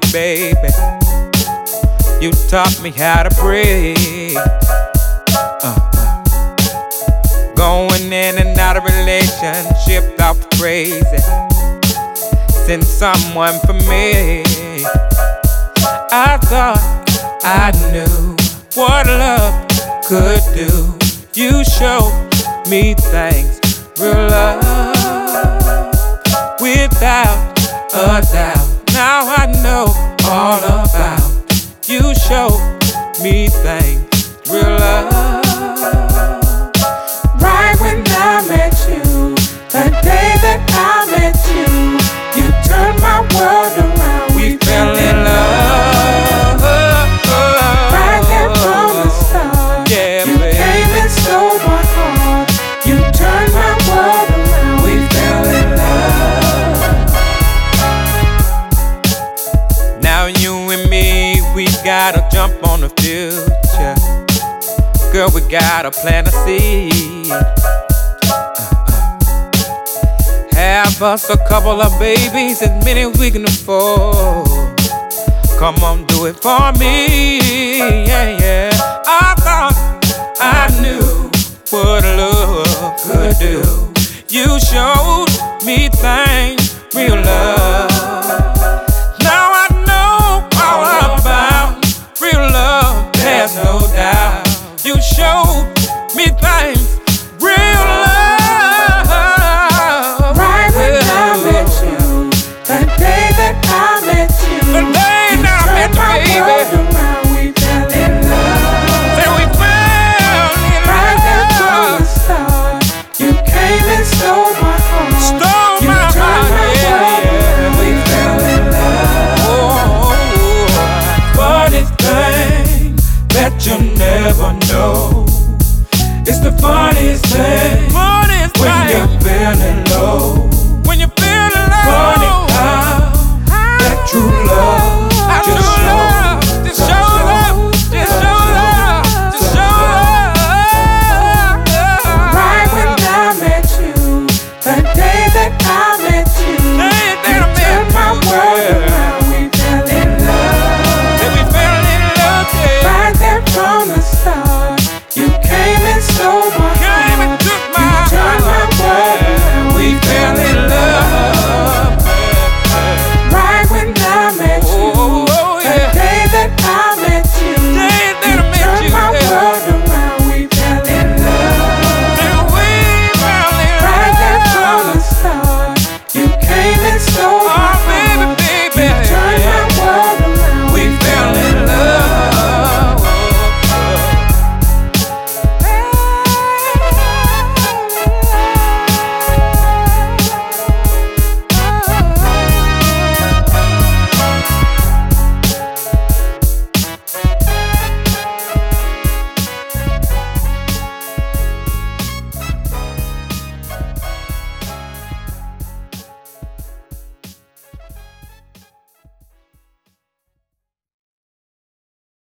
baby. You taught me how to breathe. Going in and out of relationship, off crazy. Send someone for me. I thought I knew what love could do. You showed me things, real love, without a doubt. Now I know all about. You showed me things, real love. Right when I met you, the day that I met you, you turned my world around. We fell in love. Right there from the start, Yeah, you baby. came and stole my heart. You turned my world around. We fell in love. Now you and me, we gotta jump on the future. Girl, we gotta plant a seed. Have us a couple of babies, as many we can afford. Come on, do it for me, yeah, yeah. I thought I knew what love could do. You showed me things, real love. Now I know all about real love, there's no doubt. You showed me things, real love. Right when I met you, the day that I met you, The day you that I met turned you, my world baby. around. We fell in love. Then we fell in Right there from love. the start, you came and stole my heart. Stole You my turned heart, my yeah, world yeah. around. We fell in love. Oh, funny thing that you never know. It's the funniest thing. Funniest When thing. you're feeling low, When you're feeling low. funny how that true love